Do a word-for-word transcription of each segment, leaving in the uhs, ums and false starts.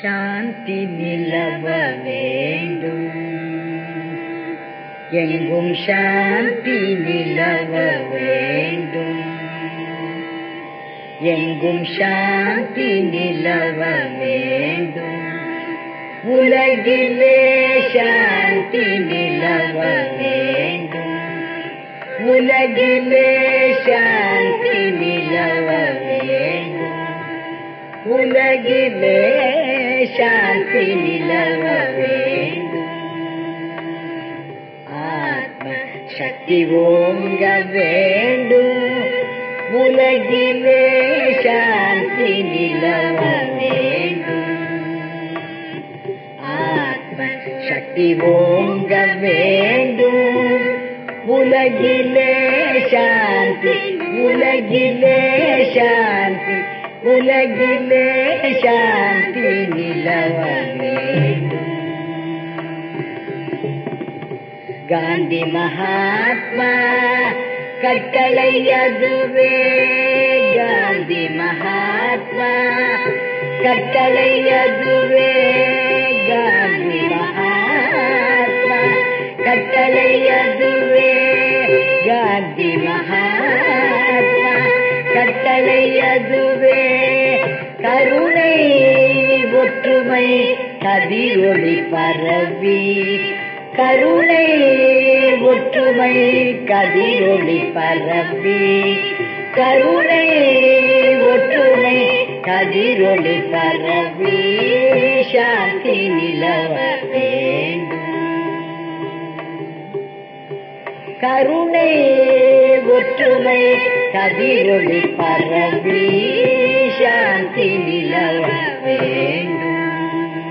சாந்தி நிலவ வேண்டும், எங்கும் சாந்தி நிலவ வேண்டும், எங்கும் சாந்தி நிலவ வேண்டும், உலகிலே சாந்தி நிலவ வேண்டும், உலகிலே சாந்தி நிலவ வேண்டும், உலகிலே சாந்தி நிலவ வேண்டும். ஆத்ம சக்தி ஓங்க வேண்டும், உலகிலே சாந்தி நிலவ வேண்டும். ஆத்ம சக்தி ஓங்க வேண்டும், உலகிலே சாந்தி, உலகிலே சாந்தி, உலகிலே சாந்தி நிலவ வேண்டும். காந்தி மகாத்மா கட்டளை அதுவே, காந்தி மகாத்மா கட்டளை அதுவே, காந்தி மகாத்மா கட்டளை அதுவே, காந்தி மகாத்மா கட்டளை அதுவே. கருணை ஒற்றுமை கதிரொளி பரவி, கருணை ஒற்றுமை கதிரொளி பரவி, கருணை ஒற்றுமை கதிரொளி பரவி, சாந்தி நிலவ வேண்டும். கருணை ஒற்றுமை கதிரொளி பரவி, சாந்தி நிலவ வேண்டும்.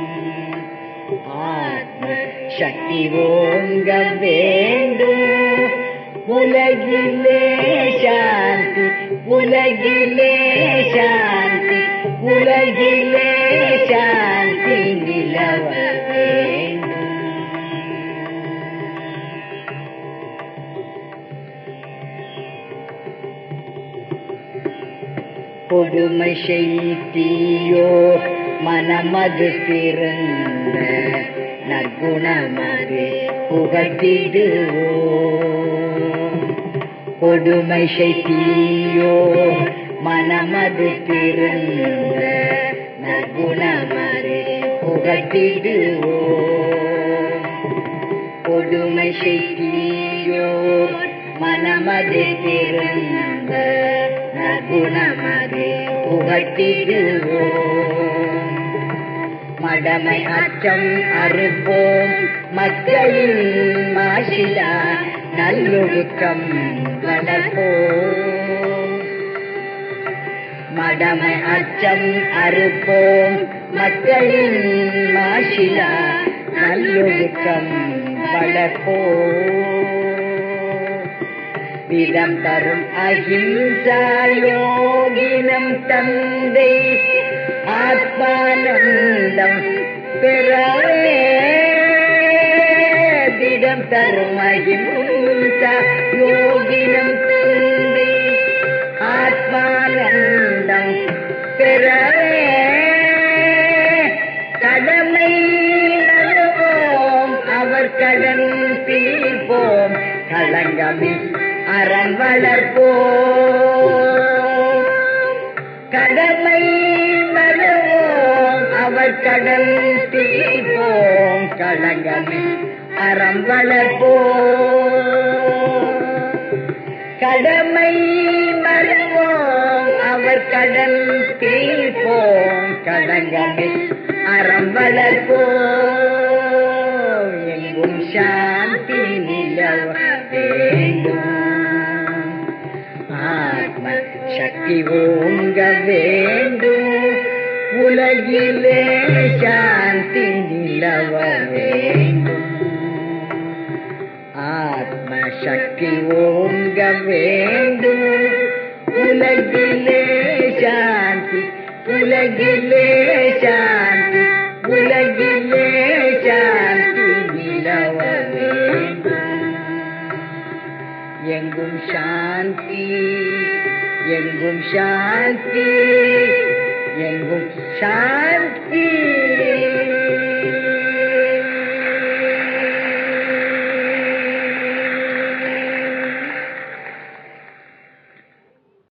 ஆத்ம சக்தி ஓங்க வேண்டும், உலகிலே சாந்தி, உலகிலே சாந்தி, உலகிலே சாந்தி நிலவ வேண்டும். கொடுமை செய்தியோ மனமது பிறந்த நற்குணமது புகட்டிடுவோம். கொடுமை செய்தியோ மனமது பிறந்த நற்குணமது புகட்டிடுவோம். கொடுமை செய்தியோ மனமது பிறந்த நற்குணமது புகட்டிடுவோம். மடமை அச்சம் அறுப்போம், மக்களின் மாசிலா நல்லொழுக்கம் வளர்ப்போம். மடமை அச்சம் அறுப்போம், மக்களின் மாசிலா நல்லொழுக்கம் வளர்ப்போம். விதம் தரும் அஹிம்சா யோகினம் தந்தை ஆத்மானந்தம் பெறவே. விதம் தரும் அஹிம்சா யோகினம் தந்தை ஆத்மானந்தம் பெறவே. கடமை வருவோம், அவர் கடன் தீர்ப்போம், களங்கமே அறம் வளர்ப்போம். கடமை வருவோம், அவர் கடன் தீர்ப்போம், களங்கமே அறம் வளர்ப்போம். கடமை வருவோம், அவர் கடன் தீர்ப்போம், களங்கமே அறம் வளர்ப்போம். எங்கும் சாந்தி நிலவ வேண்டும், ஆத்ம சக்தி ஓங்க வேண்டும், உலகிலே சாந்தி நிலவ வேண்டும். ஆத்ம சக்தி ஓங்க வேண்டும், உலகிலே சாந்தி, உலகிலே சாந்தி, உலகிலே சாந்தி நிலவ வேண்டும். எங்கும் சாந்தி, எங்கும் சாந்தி, எங்கும் சாந்தி.